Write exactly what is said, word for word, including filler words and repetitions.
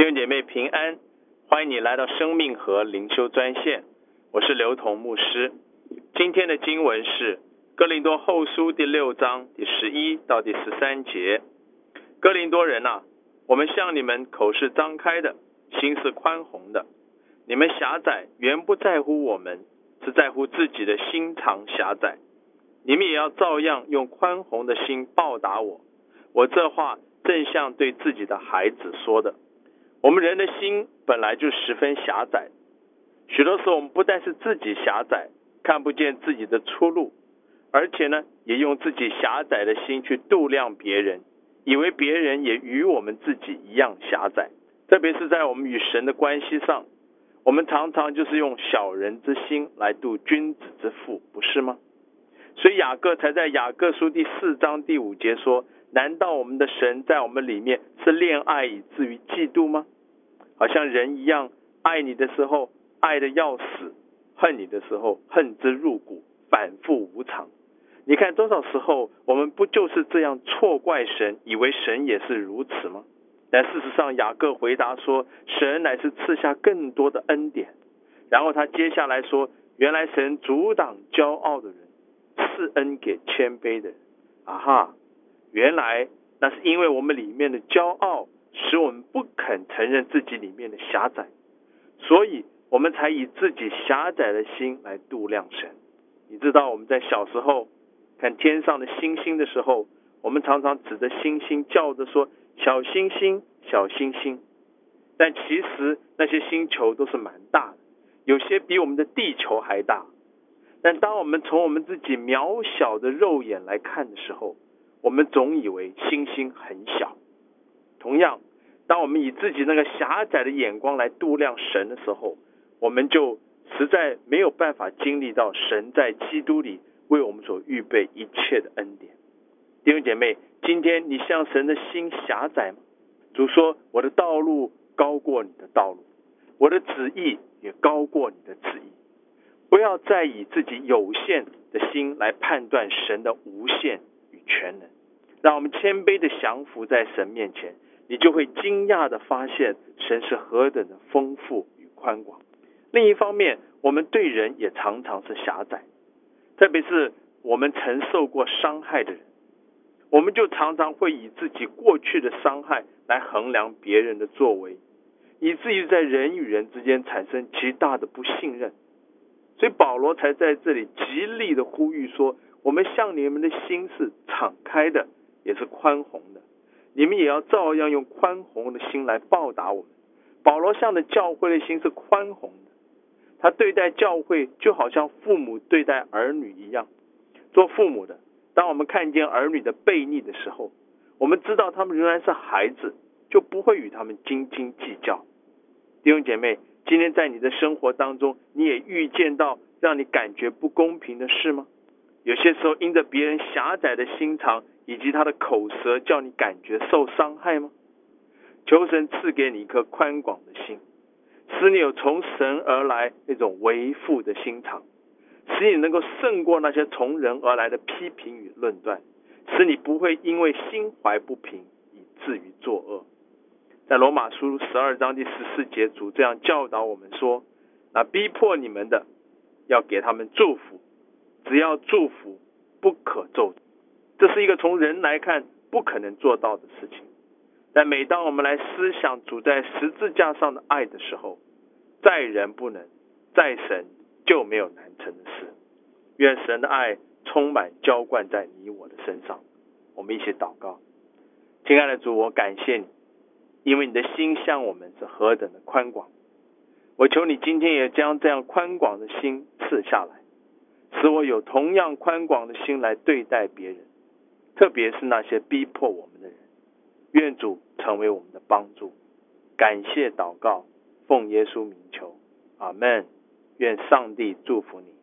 弟兄姐妹平安，欢迎你来到生命和灵修专线，我是刘同牧师。今天的经文是哥林多后书第六章第十一到第十三节。哥林多人啊，我们向你们口是张开的，心是宽宏的。你们狭窄原不在乎我们，是在乎自己的心肠狭窄。你们也要照样用宽宏的心报答我。我这话正像对自己的孩子说的。我们人的心本来就十分狭窄，许多时候我们不但是自己狭窄，看不见自己的出路，而且呢，也用自己狭窄的心去度量别人，以为别人也与我们自己一样狭窄。特别是在我们与神的关系上，我们常常就是用小人之心来度君子之腹，不是吗？所以雅各才在雅各书第四章第五节说，难道我们的神在我们里面是恋爱以至于嫉妒吗？好像人一样，爱你的时候爱得要死，恨你的时候恨之入骨，反复无常。你看多少时候我们不就是这样错怪神，以为神也是如此吗？但事实上雅各回答说，神乃是赐下更多的恩典。然后他接下来说，原来神阻挡骄傲的人，赐恩给谦卑的人。啊哈，原来那是因为我们里面的骄傲使我们不肯承认自己里面的狭窄，所以我们才以自己狭窄的心来度量神。你知道我们在小时候看天上的星星的时候，我们常常指着星星叫着说，小星星小星星。但其实那些星球都是蛮大的，有些比我们的地球还大。但当我们从我们自己渺小的肉眼来看的时候，我们总以为星星很小。同样，当我们以自己那个狭窄的眼光来度量神的时候，我们就实在没有办法经历到神在基督里为我们所预备一切的恩典。弟兄姐妹，今天你向神的心狭窄吗？主说，我的道路高过你的道路，我的旨意也高过你的旨意。不要再以自己有限的心来判断神的无限与全能。让我们谦卑的降服在神面前，你就会惊讶的发现神是何等的丰富与宽广。另一方面，我们对人也常常是狭窄，特别是我们曾受过伤害的人，我们就常常会以自己过去的伤害来衡量别人的作为，以至于在人与人之间产生极大的不信任。所以保罗才在这里极力的呼吁说，我们向你们的心是敞开的，也是宽宏的，你们也要照样用宽宏的心来报答我们。保罗向的教会的心是宽宏的，他对待教会就好像父母对待儿女一样。做父母的，当我们看见儿女的悖逆的时候，我们知道他们仍然是孩子，就不会与他们斤斤计较。弟兄姐妹，今天在你的生活当中，你也遇见到让你感觉不公平的事吗？有些时候因着别人狭窄的心肠以及他的口舌，叫你感觉受伤害吗？求神赐给你一颗宽广的心，使你有从神而来那种为父的心肠，使你能够胜过那些从人而来的批评与论断，使你不会因为心怀不平以至于作恶。在罗马书十二章第十四节，主这样教导我们说，那逼迫你们的要给他们祝福，只要祝福，不可咒诅。这是一个从人来看不可能做到的事情，但每当我们来思想主在十字架上的爱的时候，在人不能，在神就没有难成的事。愿神的爱充满浇灌在你我的身上。我们一起祷告。亲爱的主，我感谢你，因为你的心向我们是何等的宽广。我求你今天也将这样宽广的心赐下来，使我有同样宽广的心来对待别人，特别是那些逼迫我们的人。愿主成为我们的帮助。感谢祷告，奉耶稣名求，阿们。愿上帝祝福你。